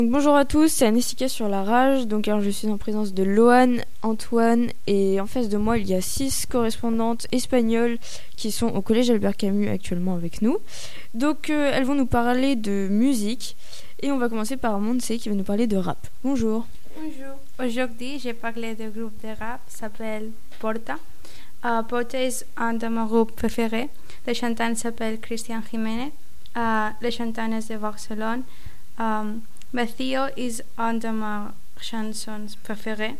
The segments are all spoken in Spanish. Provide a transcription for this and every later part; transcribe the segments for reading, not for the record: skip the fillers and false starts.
Bonjour à tous, c'est Anessica sur la rage. Alors je suis en présence de Loane, Antoine et en face de moi il y a 6 correspondantes espagnoles qui sont au collège Albert Camus actuellement avec nous. Elles vont nous parler de musique et on va commencer par Montse qui va nous parler de rap. Bonjour. Bonjour. Aujourd'hui j'ai parlé d'un groupe de rap qui s'appelle Porta. Porta est un de mes groupes préférés. Le chanteur s'appelle Cristian Jiménez. Le chanteur est de Barcelone. Vacío est une de mes chansons préférées.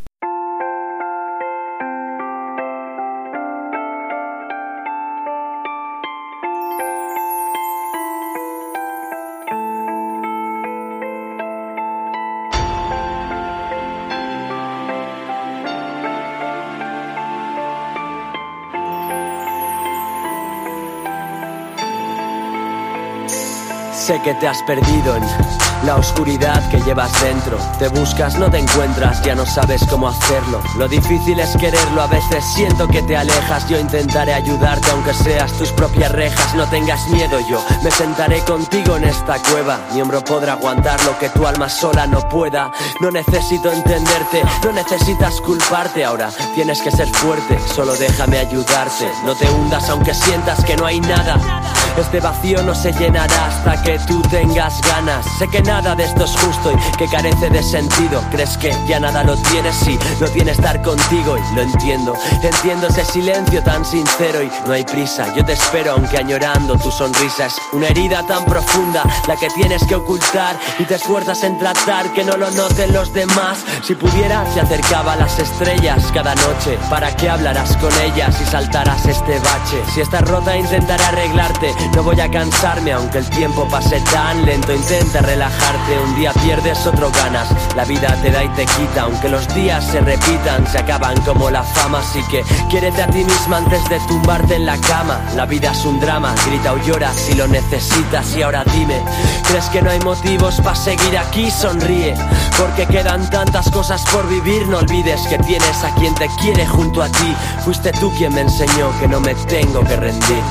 Sé que te has perdido en la oscuridad que llevas dentro. Te buscas, no te encuentras, ya no sabes cómo hacerlo. Lo difícil es quererlo, a veces siento que te alejas. Yo intentaré ayudarte aunque seas tus propias rejas. No tengas miedo, yo me sentaré contigo en esta cueva. Mi hombro podrá aguantar lo que tu alma sola no pueda. No necesito entenderte, no necesitas culparte. Ahora tienes que ser fuerte, solo déjame ayudarte. No te hundas aunque sientas que no hay nada. Este vacío no se llenará hasta que tú tengas ganas. Sé que nada de esto es justo y que carece de sentido. Crees que ya nada lo tienes si no tienes estar contigo. Y lo entiendo, entiendo ese silencio tan sincero. Y no hay prisa, yo te espero aunque añorando tu sonrisa. Es una herida tan profunda la que tienes que ocultar. Y te esfuerzas en tratar que no lo noten los demás. Si pudiera te acercaba a las estrellas cada noche para que hablaras con ellas y saltaras este bache. Si estás rota intentaré arreglarte. No voy a cansarme aunque el tiempo pase tan lento. Intenta relajarte, un día pierdes, otro ganas. La vida te da y te quita, aunque los días se repitan, se acaban como la fama. Así que quiérete a ti misma antes de tumbarte en la cama. La vida es un drama, grita o llora si lo necesitas. Y ahora dime, ¿crees que no hay motivos para seguir aquí? Sonríe, porque quedan tantas cosas por vivir. No olvides que tienes a quien te quiere junto a ti. Fuiste tú quien me enseñó que no me tengo que rendir.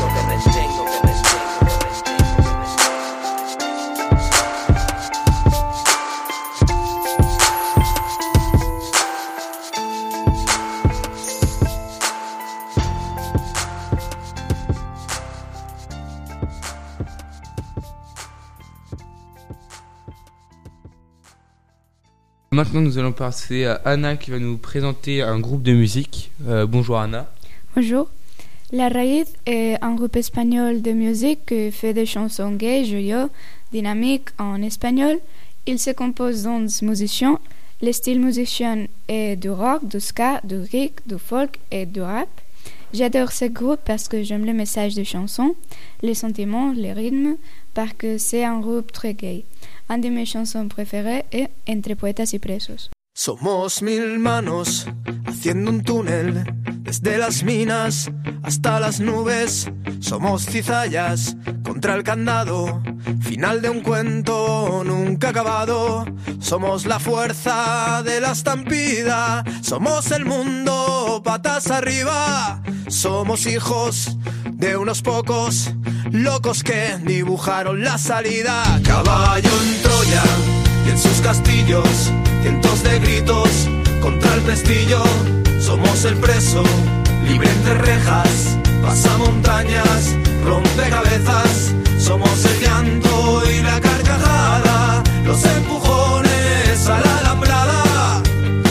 Maintenant, nous allons passer à Anna qui va nous présenter un groupe de musique. Bonjour Anna. Bonjour. La Raíz est un groupe espagnol de musique qui fait des chansons gays, joyeux, dynamiques en espagnol. Il se compose d'11 musiciens. Le style musicien est du rock, du ska, du geek, du folk et du rap. J'adore ce groupe parce que j'aime le message des chansons, les sentiments, les rythmes, parce que c'est un groupe très gay. Una de mis chansons préférées es Entre poetas y presos. Somos mil manos haciendo un túnel desde las minas hasta las nubes. Somos cizallas contra el candado, final de un cuento nunca acabado. Somos la fuerza de la estampida, somos el mundo patas arriba. Somos hijos de unos pocos locos que dibujaron la salida. Caballo en Troya y en sus castillos, cientos de gritos contra el pestillo. Somos el preso, libre entre rejas, pasa montañas, rompe cabezas. Somos el llanto y la carcajada, los empujones a la alambrada.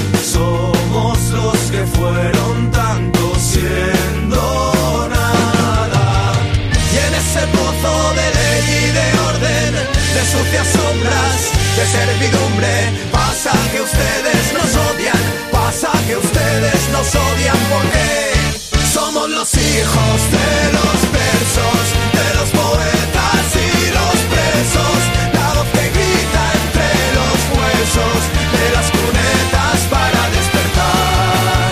Somos los que fueron tanto siendo nada. Y en ese pozo de ley y de orden, de sucias sombras, de servidumbre, pasa que ustedes nos odian, pasa que ustedes nos odian porque somos los hijos de los versos, de los poetas y los presos, la voz que grita entre los huesos de las cunetas para despertar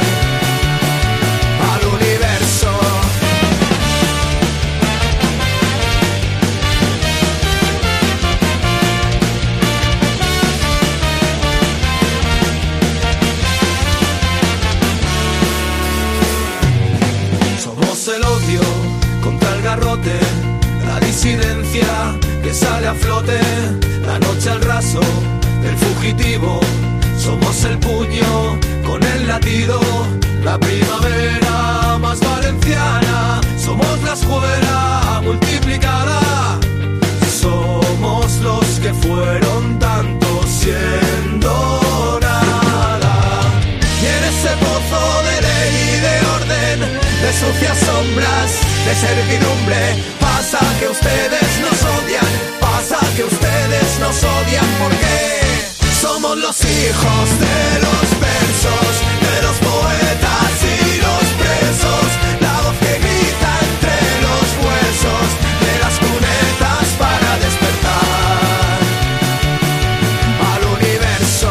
al universo. El odio contra el garrote, la disidencia que sale a flote, la noche al raso del fugitivo. Somos el puño con el latido, la primavera más valenciana. Somos la escuela multiplicada. Somos los que fueron tantos siendo nada. Y en ese pozo de ley y de orden, de sucias sombras, de servidumbre, pasa que ustedes nos odian, pasa que ustedes nos odian porque somos los hijos de los versos, de los poetas y los presos, la voz que grita entre los huesos de las cunetas para despertar al universo.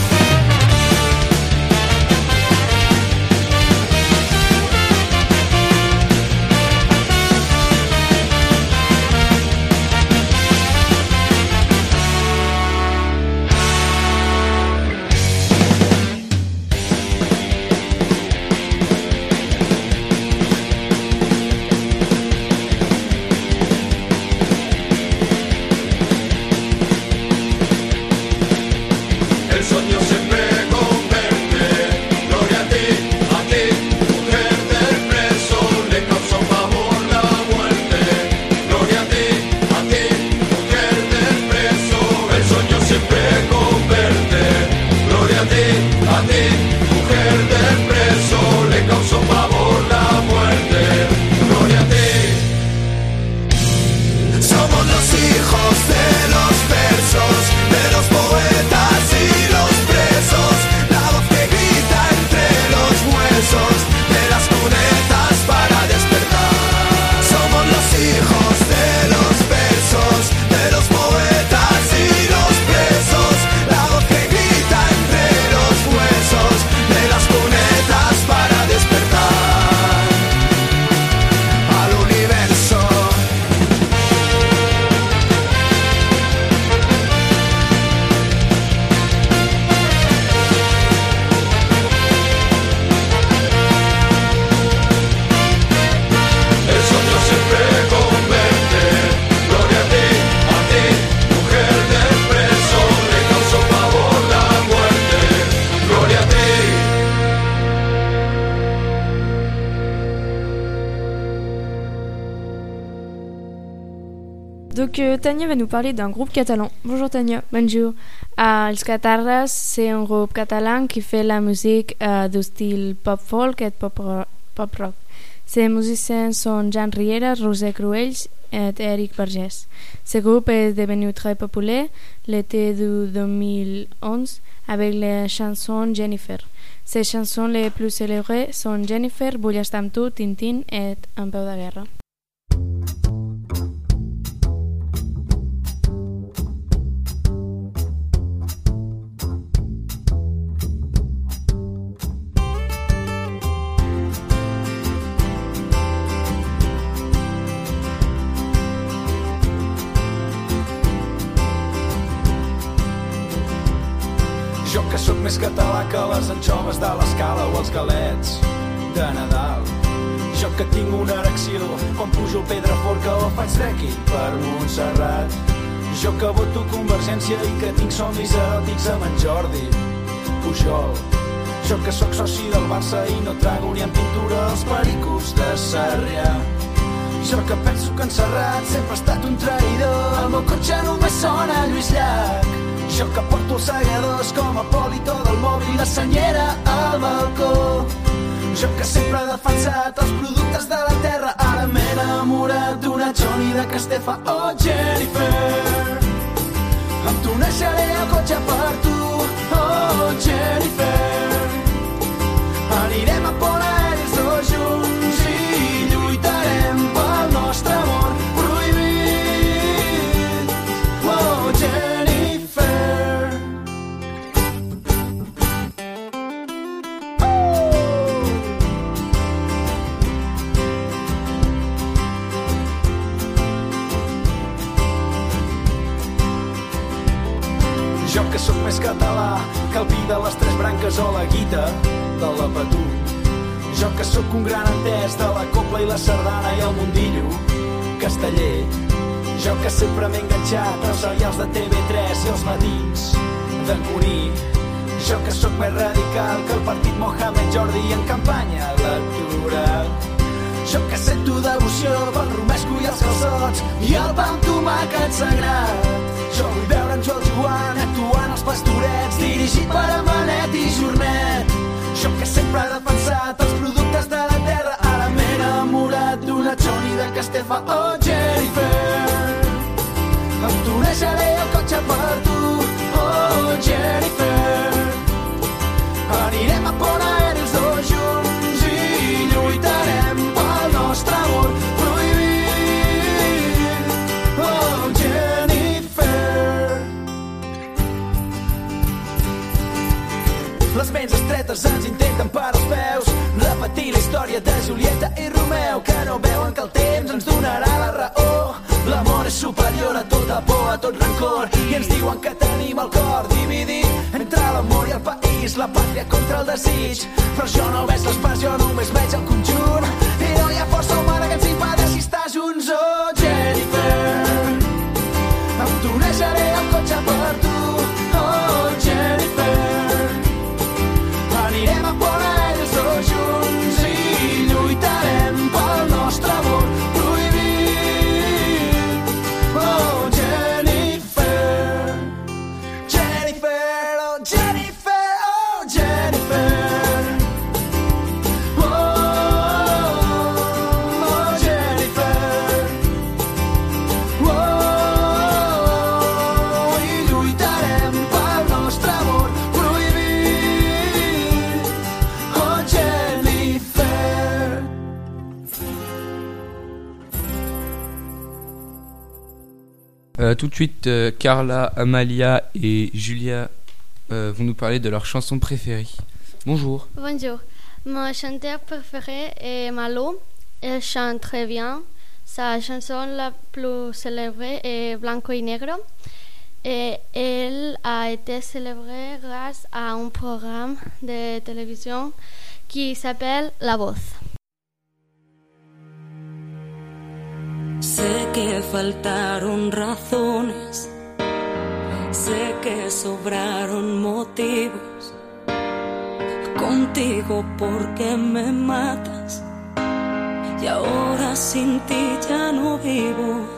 Donc Tania va nous parler d'un groupe catalan. Bonjour Tania. Bonjour. Els Catarres, c'est un groupe catalan qui fait la musique de style pop folk et pop rock. Ses musiciens sont Jean Riera, Roser Cruells et Eric Vergès. Ce groupe est devenu très populaire l'été de 2011 avec les chansons Jennifer. Ses chansons les plus célèbres sont Jennifer, Vull estar amb tu, Tintín et En peu de guerra. Jo que sóc més català que les anxoves de l'Escala o els galets de Nadal. Jo que tinc una erecció quan pujo al Pedraforca o faig trekking per Montserrat. Jo que voto Convergència i que tinc somnis eròtics amb en Jordi Pujol. Jo que sóc soci del Barça i no trago ni en pintura els pericos de Sarrià. Jo que penso que en Serrat sempre ha estat un traïdor. El meu cotxe només sona Lluís Llach. Jo que porto els segadors com a polito del mòbil, la senyera al balcó. Jo que sempre he defensat els productes de la terra, ara m'he enamorat d'una Johnny de Castefa. Oh Jennifer, amb tu neixeré el cotxe per tu. Oh Jennifer, anirem a Polaris dos junts i lluitarem pel nostre amor prohibit. Oh Jennifer. Jo que sóc més català que el vi de les tres branques o la guita de la Patú. Jo que sóc un gran entès de la copla i la sardana i el mundillo casteller. Jo que sempre m'he enganxat als serials de TV3 i els matins d'encorir. Jo que sóc més radical que el partit Mohamed Jordi en campanya electoral. Jo que sento devoció pel romesco i els calçots i el pa amb tomàquet sagrat. Jo vull veure en Joan actuant als Pastorets, dirigit per Amanet i Jornet. Jo que sempre he defensat els productes de la terra, ara m'he enamorat d'una Johnny de Castefa. Oh, Jennifer, em tonejaré el cotxe per tu. Oh, Jennifer, anirem a Pont Aeri els dos junts i lluitarem pel nostre amor prohibit. Oh, Jennifer. Les ments estretes ens intenten per als peus, repetir la història de Julieta i Romeu, que no veuen que el temps ens donarà la raó. L'amor és superior a tota por, a tot rancor, i ens diuen que tenim el cor dividit entre l'amor i el país, la pàtria contra el desig. Però jo no veig les parts, jo només veig el conjunt, i no hi ha força humana que ens impedeixi estar junts. Oh, Jennifer, em tonejaré el cotxe per tu. Oh, Jennifer, anirem a Pont Aeri els dos junts i lluitarem pel nostre amor prohibit. Oh, Jennifer, Jennifer, oh, Jennifer, oh, Jennifer. Oh, oh, Jennifer. Oh, i lluitarem pel nostre amor prohibit. Oh, Jennifer. Tout de suite, Carla, Amalia et Julia vont nous parler de leur chanson préférée. Bonjour. Bonjour. Mon chanteur préféré est Malou. Elle chante très bien. Sa chanson la plus célèbre est Blanco y Negro. Et elle a été célébrée grâce à un programme de télévision qui s'appelle La Voz. Sé que faltaron razones, sé que sobraron motivos. Contigo porque me matas y ahora sin ti ya no vivo.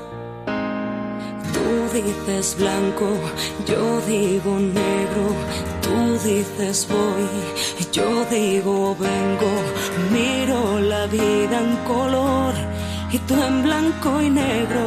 Tú dices blanco, yo digo negro. Tú dices voy, yo digo vengo. Miro la vida en color y tú en blanco y negro.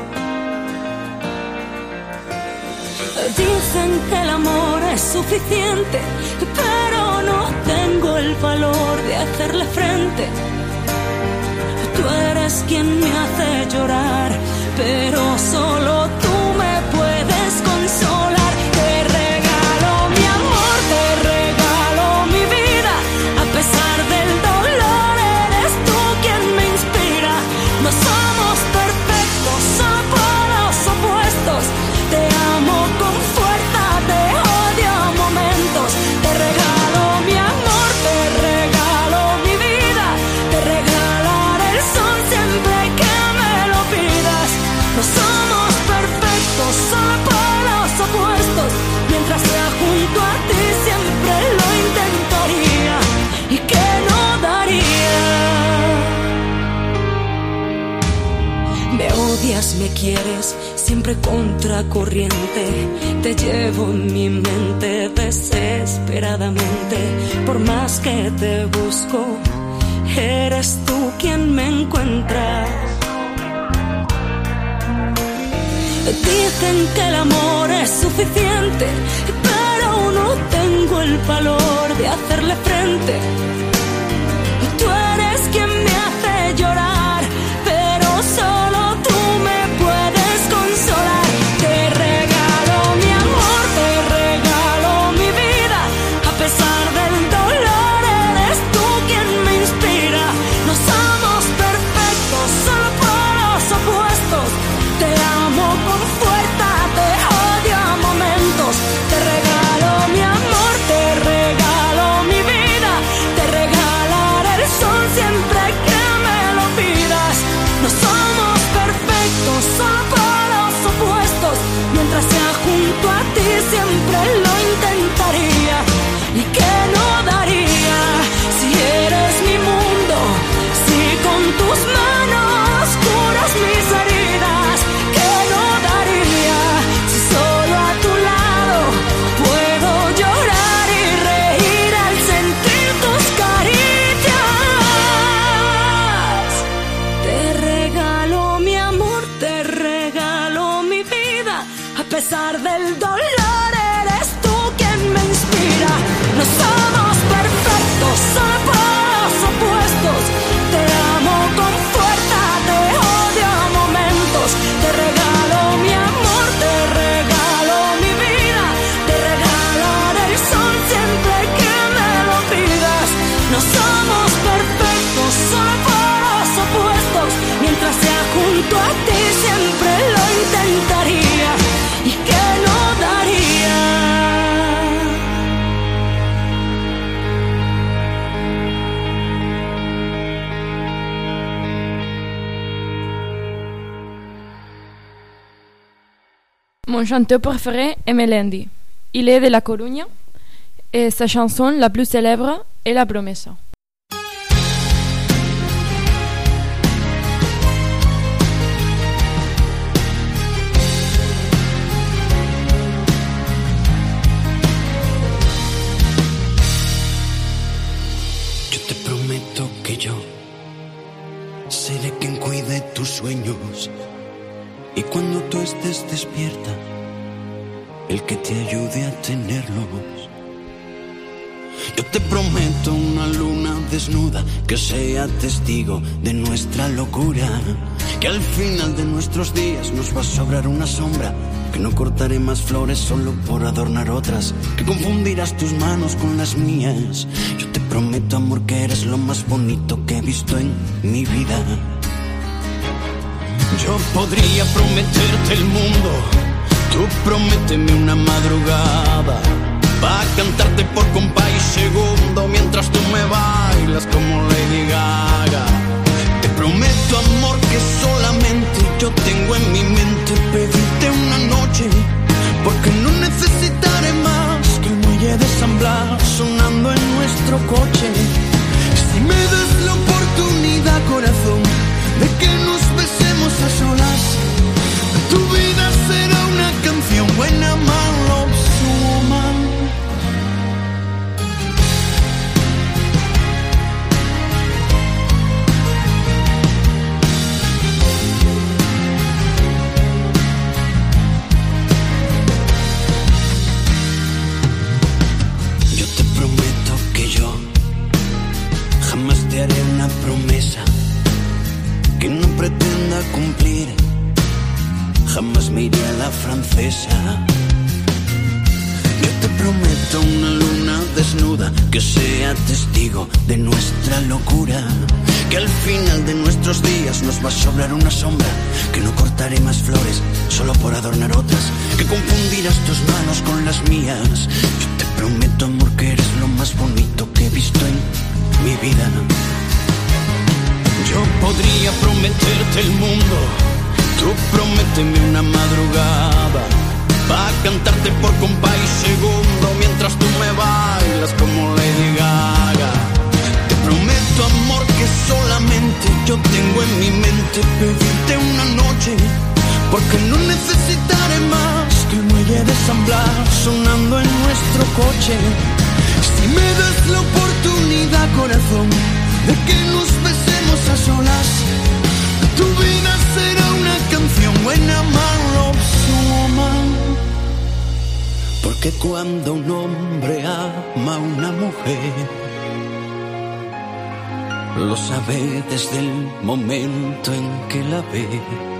Dicen que el amor es suficiente, pero no tengo el valor de hacerle frente. Tú eres quien me hace llorar, pero solo tú me puedes consolar. Te regalo mi amor, te regalo mi vida. A pesar del dolor, eres tú quien me inspira. No somos perfectos, somos polos opuestos. Te amo con fuerza, te odio a momentos. Te regalo mi amor, te regalo mi vida. Te regalaré el sol siempre que me lo pidas. No somos perfectos, solo polos opuestos. Mientras sea junto a ti siempre lo intentaría. ¿Y qué no daría? Me odias, me quieres, siempre contracorriente. Te llevo en mi mente desesperadamente. Por más que te busco, eres tú quien me encuentra. Dicen que el amor es suficiente, pero no tengo el valor de hacerle frente. Tú eres quien me hace llorar, pero solo tú me puedes consolar. Te regalo mi amor, te regalo mi vida. A pesar del dolor, eres tú quien me inspira. No somos perfectos, solo polos opuestos. Te amo con fuerza, te odio a momentos. Te regalo mi amor, te regalo mi vida. Te Mon chanteur préféré est Melendi. Il est de La Coruña et sa chanson la plus célèbre est La Promesa. Yo te prometo que yo seré quien cuide tus sueños y cuando tú estés despierta, el que te ayude a tenerlos. Yo te prometo una luna desnuda que sea testigo de nuestra locura, que al final de nuestros días nos va a sobrar una sombra, que no cortaré más flores solo por adornar otras, que confundirás tus manos con las mías. Yo te prometo, amor, que eres lo más bonito que he visto en mi vida. Yo podría prometerte el mundo, tú prométeme una madrugada, pa' cantarte por compás y segundo mientras tú me bailas como Lady Gaga. Te prometo, amor, que solamente yo tengo en mi mente pedirte una noche, porque no necesitaré más que el muelle de San Blas sonando en nuestro coche. Si me das la oportunidad, corazón, de que nos besemos a solas, tu vida será una canción buena, man, love, woman. Yo te prometo que yo jamás te haré una promesa que no pretenda cumplir. Jamás me iré a la francesa. Yo te prometo una luna desnuda que sea testigo de nuestra locura, que al final de nuestros días nos va a sobrar una sombra, que no cortaré más flores solo por adornar otras, que confundirás tus manos con las mías. Yo te prometo, amor, que eres lo más bonito que he visto en mi vida. Yo podría prometerte el mundo, tú prométeme una madrugada, pa' cantarte por compás y segundo mientras tú me bailas como Lady Gaga. Te prometo, amor, que solamente yo tengo en mi mente pedirte una noche, porque no necesitaré más que el muelle de San Blas sonando en nuestro coche. Si me das la oportunidad, corazón, de que nos besemos a solas, tu vida será una canción buena, man, love, woman. Porque cuando un hombre ama a una mujer, lo sabe desde el momento en que la ve.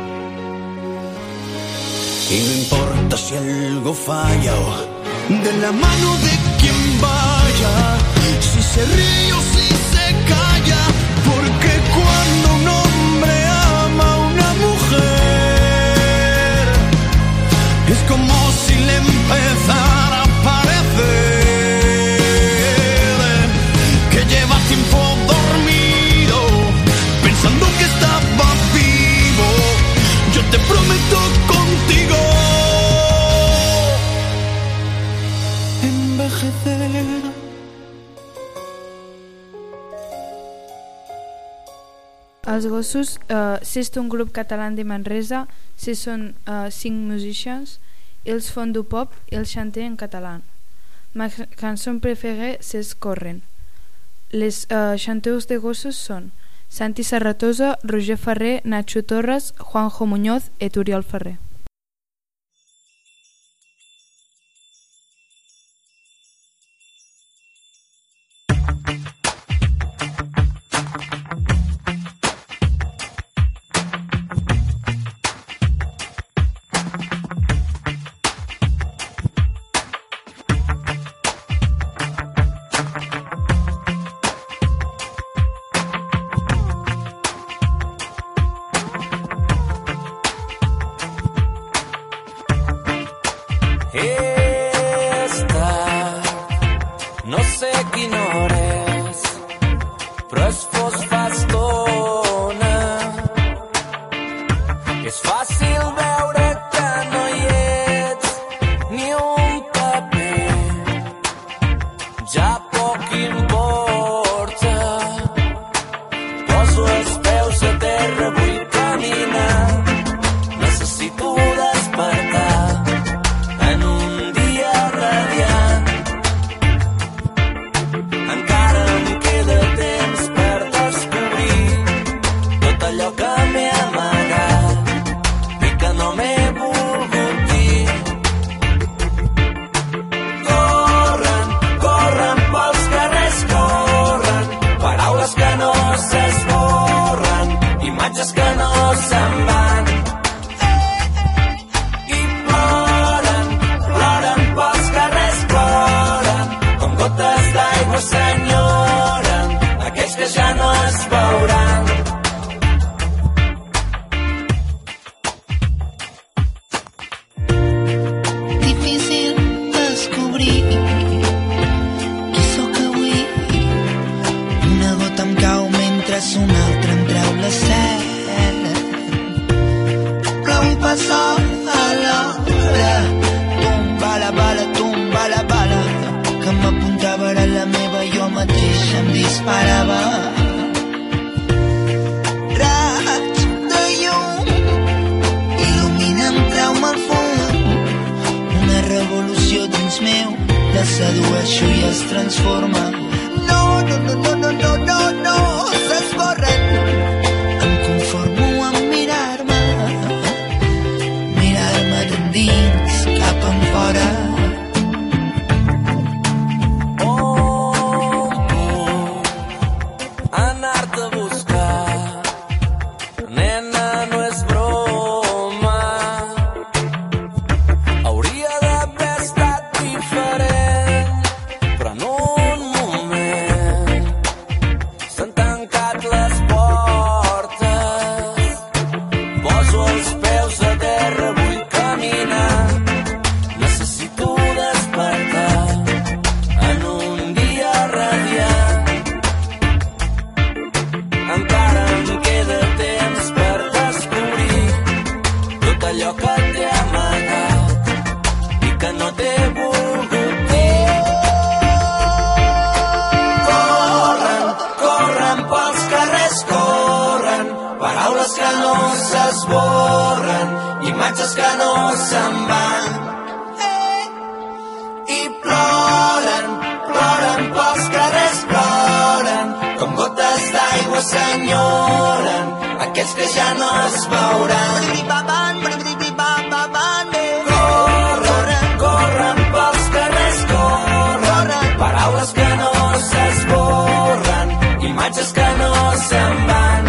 Y no importa si algo falla o de la mano de quien vaya, si se ríe o si se calla, porque cuando un hombre ama a una mujer, es como si le empezara a parecer que lleva tiempo dormido, pensando que estaba vivo. Yo te prometo contigo envejecer. Els Gossos, és un grup català de Manresa, són 5 musicians, ells fan du pop i els chantem en català. Ma cançó preferée és Corren. Les chanteurs de Gossos són Santi Serratosa, Roger Ferrer, Nacho Torres, Juanjo Muñoz i Oriol Ferrer. No sé quina hora és, però és fos fa estona. És fàcil veure que no hi se'n van. I ploren, ploren pels carrers, ploren, com gotes d'aigua s'enyoren aquells que ja no es veuran. Difícil descobrir qui sóc avui. Una gota em cau mentre una altra em treu la set. Plou i passa a l'hora. Tomba la bala que m'apuntava era la meva, jo mateix em disparava. Raig de llum il·luminen, treu-me el fum. Una revolució dins meu, la sedueixo i es transforma. No, s'esborren. Em conformo amb mirar-me d'endins cap enfora. Anar-te a buscar, nena, no és broma. Hauria d'haver estat diferent, però en un moment s'han tancat les portes. Poso els peus a terra, vull caminar. Necessito despertar en un dia radiant. Encara em queda temps per descobrir tot allò que t'he amagat i que no t'he volgut dir. Corren, corren pels carrers, corren, paraules que no s'esborren, imatges que no se'n van. I ploren, ploren pels carrers, ploren, com gotes d'aigua s'enyoren aquells que ja no es veuran. Corren, corren pels carrers, corren, paraules que no s'esborren, imatges que no se'n van.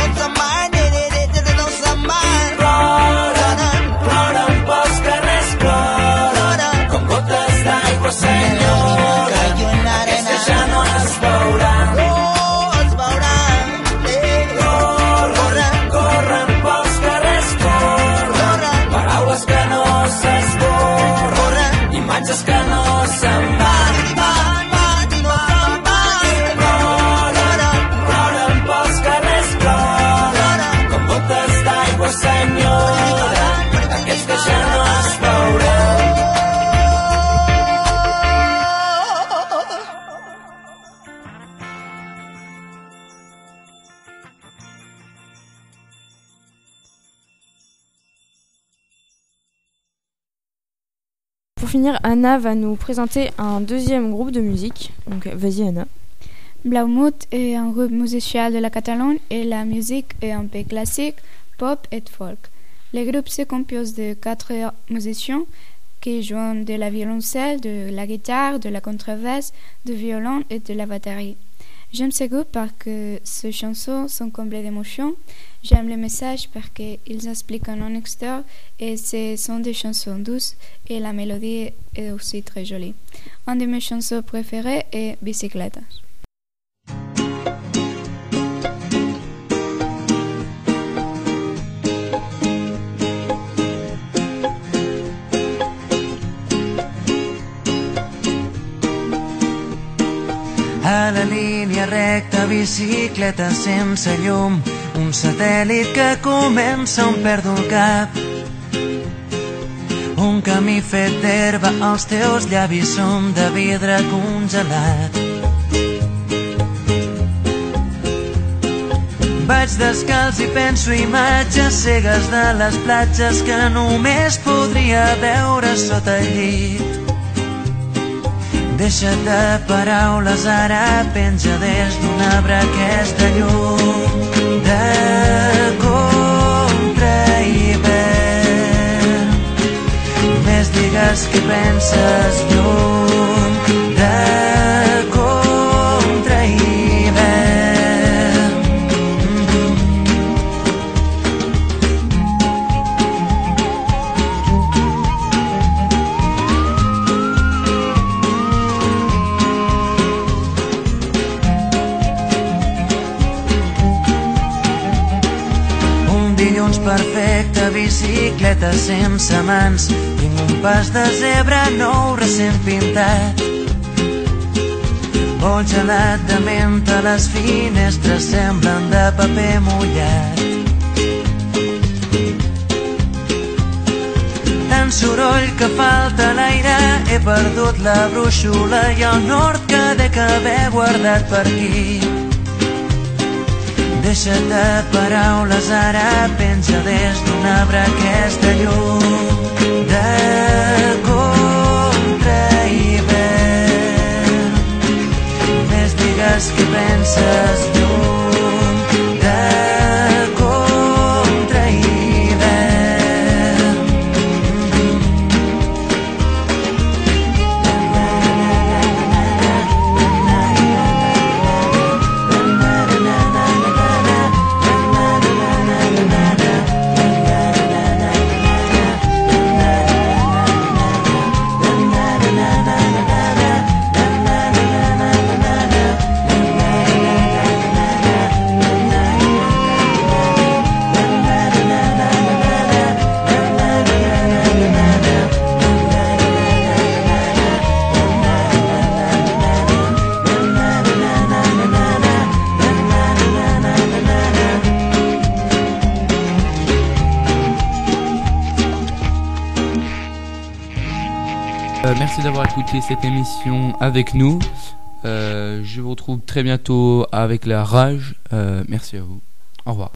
Ploren, ploren pels carrers, ploren, com gotes d'aigua s'enyoren aquells que ja no es veuran. Corren pels carrers, corren, paraules que no s'esborren, imatges que no se'n van. Ploren pels carrers, ploren, com gotes d'aigua s'enyoren aquells que ja no es veuran. Pour finir, Anna va nous présenter un deuxième groupe de musique. Donc vas-y Anna. Blaumut est un groupe musical de la Catalogne et la musique est un peu classique, pop et folk. Le groupe se compose de 4 musiciens qui jouent de la violoncelle, de la guitare, de la contrebasse, du violon et de la batterie. J'aime ce groupe parce que ces chansons sont comblées d'émotions. J'aime les messages parce qu'ils expliquent une histoire et ce sont des chansons douces et la mélodie est aussi très jolie. Une de mes chansons préférées est Bicicletas. A la línia recta, bicicleta sense llum, un satèl·lit que comença on perdo el cap. Un camí fet d'herba, els teus llavis són de vidre congelat. Vaig descalç i penso imatges cegues de les platges que només podria veure sota el llit. Deixa't de paraules, ara penja des d'un arbre aquesta llum de contrahivern. Només digues què penses, llum de contrahivern. doncs perfecte, bicicleta sense mans. Tinc un pas de zebra nou recent pintat. Vol gelat de menta, les finestres semblen de paper mullat. Tant soroll que falta l'aire, he perdut la brúixola i el nord que dec haver guardat per aquí. Deixa't de paraules, ara penja des d'un arbre aquesta llum de contrahivern. Més digues què penses lluny de contrahivern. Merci d'avoir écouté cette émission avec nous. Je vous retrouve très bientôt avec la rage. Merci à vous. Au revoir.